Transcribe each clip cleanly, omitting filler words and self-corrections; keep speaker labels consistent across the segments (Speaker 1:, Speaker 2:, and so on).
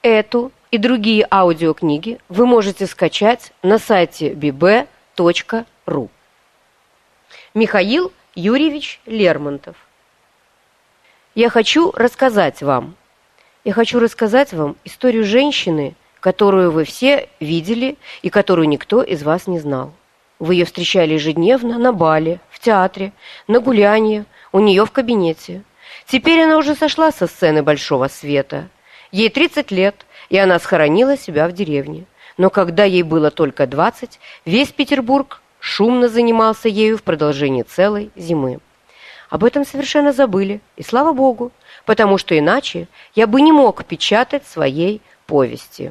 Speaker 1: Эту и другие аудиокниги вы можете скачать на сайте bb.ru. Михаил Юрьевич Лермонтов. Я хочу рассказать вам историю женщины, которую вы все видели и которую никто из вас не знал. Вы ее встречали ежедневно на бале, в театре, на гулянье, у нее в кабинете. Теперь она уже сошла со сцены большого света. Ей 30 лет, и она схоронила себя в деревне. Но когда ей было только 20, весь Петербург шумно занимался ею в продолжении целой зимы. Об этом совершенно забыли, и слава Богу, потому что иначе я бы не мог печатать своей повести.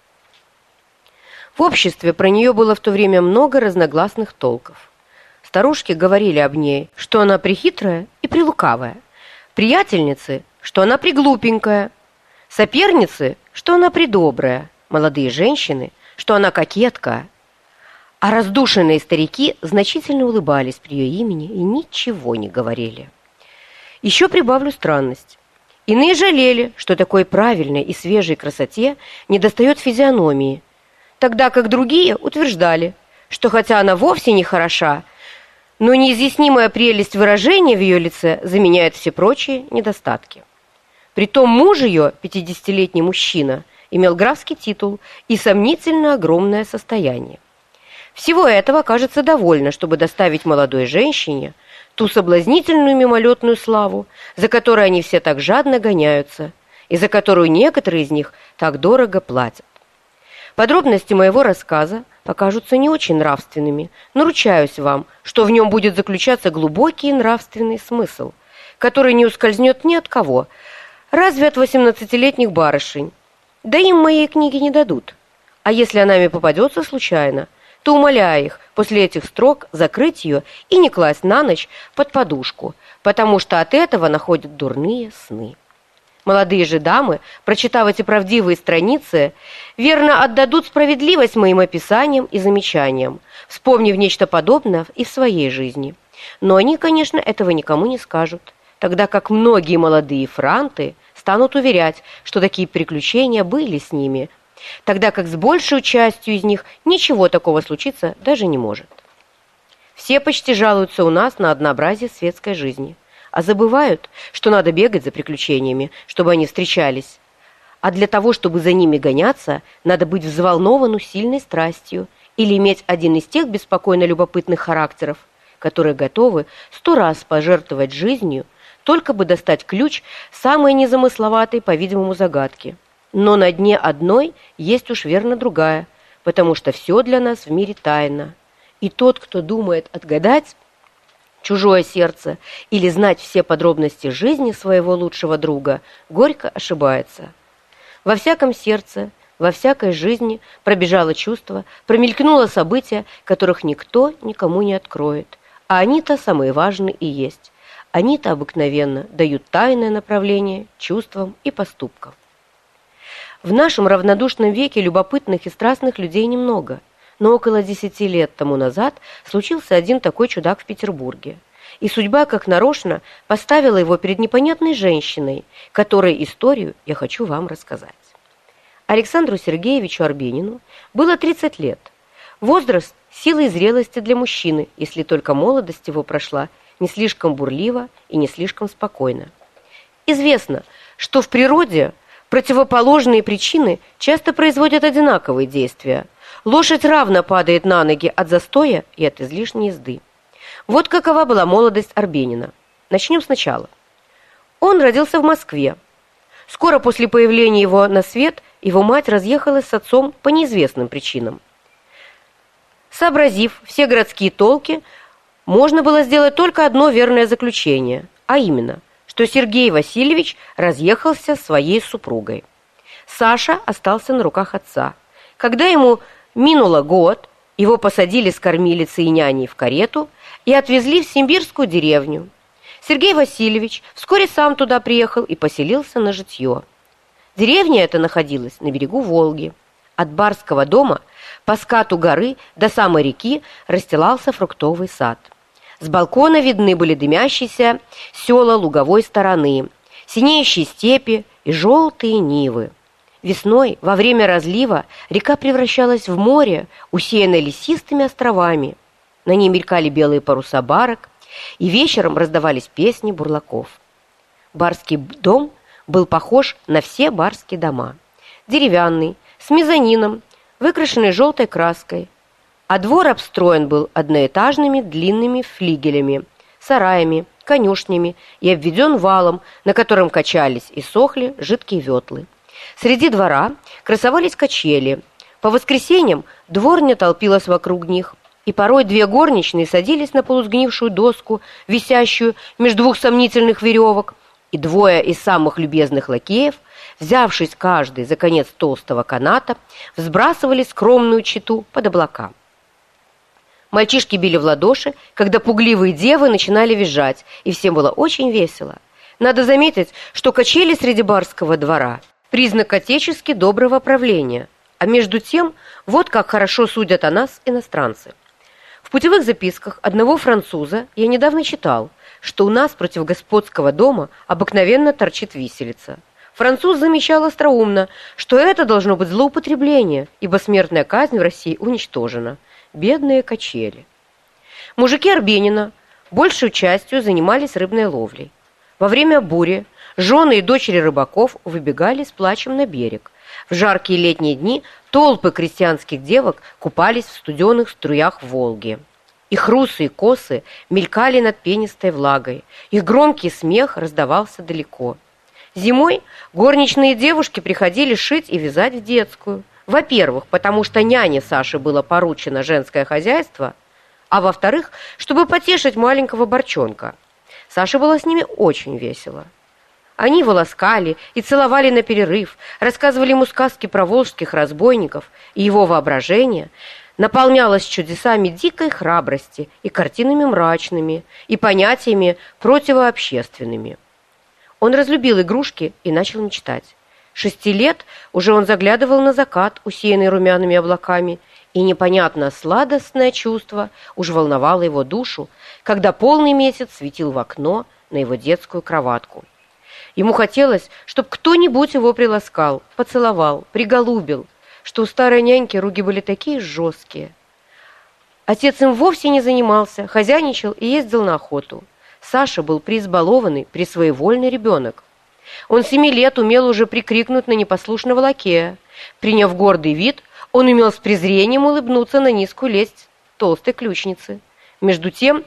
Speaker 1: В обществе про нее было в то время много разногласных толков. Старушки говорили об ней, что она прехитрая и прелукавая, приятельницы, что она приглупенькая, соперницы, что она придобрая, молодые женщины, что она кокетка, а раздушенные старики значительно улыбались при ее имени и ничего не говорили. Еще прибавлю странность. Иные жалели, что такой правильной и свежей красоте недостает физиономии, тогда как другие утверждали, что хотя она вовсе не хороша, но неизъяснимая прелесть выражения в ее лице заменяет все прочие недостатки. Притом муж ее, 50-летний мужчина, имел графский титул и сомнительно огромное состояние. Всего этого кажется довольно, чтобы доставить молодой женщине ту соблазнительную мимолетную славу, за которой они все так жадно гоняются, и за которую некоторые из них так дорого платят. Подробности моего рассказа покажутся не очень нравственными, но ручаюсь вам, что в нем будет заключаться глубокий нравственный смысл, который не ускользнет ни от кого, разве от 18-летних барышень. Да им моей книги не дадут. А если она мне попадется случайно, то умоляю их после этих строк закрыть ее и не класть на ночь под подушку, потому что от этого находят дурные сны. Молодые же дамы, прочитав эти правдивые страницы, верно отдадут справедливость моим описаниям и замечаниям, вспомнив нечто подобное и в своей жизни. Но они, конечно, этого никому не скажут, тогда как многие молодые франты станут уверять, что такие приключения были с ними, тогда как с большей частью из них ничего такого случиться даже не может. Все почти жалуются у нас на однообразие светской жизни, а забывают, что надо бегать за приключениями, чтобы они встречались. А для того, чтобы за ними гоняться, надо быть взволнованным сильной страстью или иметь один из тех беспокойно любопытных характеров, которые готовы 100 раз пожертвовать жизнью, только бы достать ключ самой незамысловатой, по-видимому, загадки. Но на дне одной есть уж верно другая, потому что все для нас в мире тайна. И тот, кто думает отгадать чужое сердце или знать все подробности жизни своего лучшего друга, горько ошибается. Во всяком сердце, во всякой жизни пробежало чувство, промелькнуло событие, которых никто никому не откроет. А они-то самые важные и есть. Они-то обыкновенно дают тайное направление чувствам и поступкам. В нашем равнодушном веке любопытных и страстных людей немного, но около 10 лет тому назад случился один такой чудак в Петербурге, и судьба, как нарочно, поставила его перед непонятной женщиной, которой историю я хочу вам рассказать. Александру Сергеевичу Арбенину было 30 лет. Возраст силы и зрелости для мужчины, если только молодость его прошла не слишком бурливо и не слишком спокойно. Известно, что в природе противоположные причины часто производят одинаковые действия. Лошадь равно падает на ноги от застоя и от излишней езды. Вот какова была молодость Арбенина. Начнем сначала. Он родился в Москве. Скоро после появления его на свет его мать разъехалась с отцом по неизвестным причинам. Сообразив все городские толки, можно было сделать только одно верное заключение, а именно, что Сергей Васильевич разъехался со своей супругой. Саша остался на руках отца. Когда ему минуло год, его посадили с кормилицей и няней в карету и отвезли в симбирскую деревню. Сергей Васильевич вскоре сам туда приехал и поселился на житье. Деревня эта находилась на берегу Волги. От барского дома по скату горы до самой реки расстилался фруктовый сад. С балкона видны были дымящиеся села луговой стороны, синеющие степи и желтые нивы. Весной, во время разлива, река превращалась в море, усеянное лесистыми островами. На ней мелькали белые паруса барок, и вечером раздавались песни бурлаков. Барский дом был похож на все барские дома. Деревянный, с мезонином, выкрашенный желтой краской, а двор обстроен был одноэтажными длинными флигелями, сараями, конюшнями и обведен валом, на котором качались и сохли жидкие ветлы. Среди двора красовались качели. По воскресеньям дворня толпилась вокруг них, и порой две горничные садились на полусгнившую доску, висящую между двух сомнительных веревок, и двое из самых любезных лакеев, взявшись каждый за конец толстого каната, взбрасывали скромную чету под облака. Мальчишки били в ладоши, когда пугливые девы начинали визжать, и всем было очень весело. Надо заметить, что качели среди барского двора – признак отечески доброго правления, а между тем, вот как хорошо судят о нас иностранцы. В путевых записках одного француза я недавно читал, что у нас против господского дома обыкновенно торчит виселица. Француз замечал остроумно, что это должно быть злоупотребление, ибо смертная казнь в России уничтожена. Бедные качели. Мужики Арбенина большей частью занимались рыбной ловлей. Во время бури жены и дочери рыбаков выбегали с плачем на берег. В жаркие летние дни толпы крестьянских девок купались в студеных струях Волги. Их русые косы мелькали над пенистой влагой, их громкий смех раздавался далеко. Зимой горничные девушки приходили шить и вязать в детскую. Во-первых, потому что няне Саше было поручено женское хозяйство, а во-вторых, чтобы потешить маленького борчонка. Саше было с ними очень весело. Они его ласкали и целовали на перерыв, рассказывали ему сказки про волжских разбойников, и его воображение наполнялось чудесами дикой храбрости и картинами мрачными, и понятиями противообщественными. Он разлюбил игрушки и начал мечтать. 6 лет уже он заглядывал на закат, усеянный румяными облаками, и непонятно сладостное чувство уж волновало его душу, когда полный месяц светил в окно на его детскую кроватку. Ему хотелось, чтобы кто-нибудь его приласкал, поцеловал, приголубил, что у старой няньки руки были такие жесткие. Отец им вовсе не занимался, хозяйничал и ездил на охоту. Саша был преизбалованный, присвоевольный ребенок. Он 7 лет умел уже прикрикнуть на непослушного лакея. Приняв гордый вид, он умел с презрением улыбнуться на низкую лесть толстой ключницы. Между тем,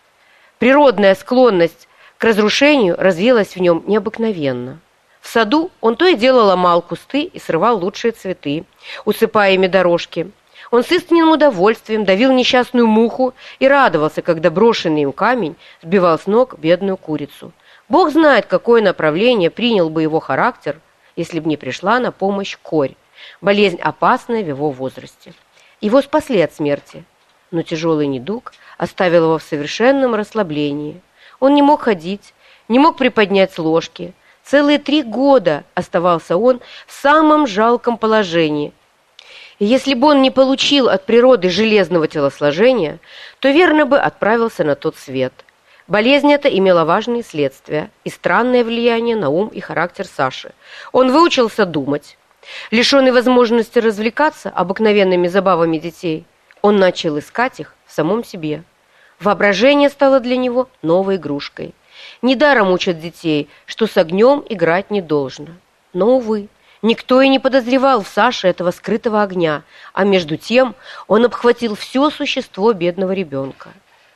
Speaker 1: природная склонность к разрушению развилась в нем необыкновенно. В саду он то и дело ломал кусты и срывал лучшие цветы, усыпая ими дорожки. Он с истинным удовольствием давил несчастную муху и радовался, когда брошенный им камень сбивал с ног бедную курицу. Бог знает, какое направление принял бы его характер, если бы не пришла на помощь корь, болезнь опасная в его возрасте. Его спасли от смерти, но тяжелый недуг оставил его в совершенном расслаблении. Он не мог ходить, не мог приподнять ложки. Целые 3 года оставался он в самом жалком положении. И если бы он не получил от природы железного телосложения, то верно бы отправился на тот свет. Болезнь эта имела важные следствия и странное влияние на ум и характер Саши. Он выучился думать. Лишенный возможности развлекаться обыкновенными забавами детей, он начал искать их в самом себе. Воображение стало для него новой игрушкой. Недаром учат детей, что с огнем играть не должно. Но, увы, никто и не подозревал в Саше этого скрытого огня, а между тем он обхватил все существо бедного ребенка.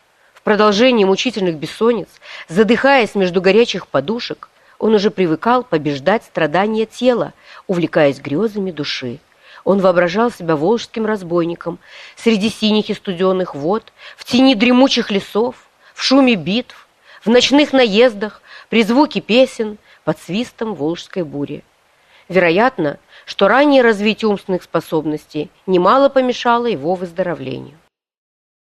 Speaker 1: В продолжении мучительных бессонниц, задыхаясь между горячих подушек, он уже привыкал побеждать страдания тела, увлекаясь грезами души. Он воображал себя волжским разбойником среди синих и студенных вод, в тени дремучих лесов, в шуме битв, в ночных наездах, при звуке песен, под свистом волжской бури. Вероятно, что раннее развитие умственных способностей немало помешало его выздоровлению.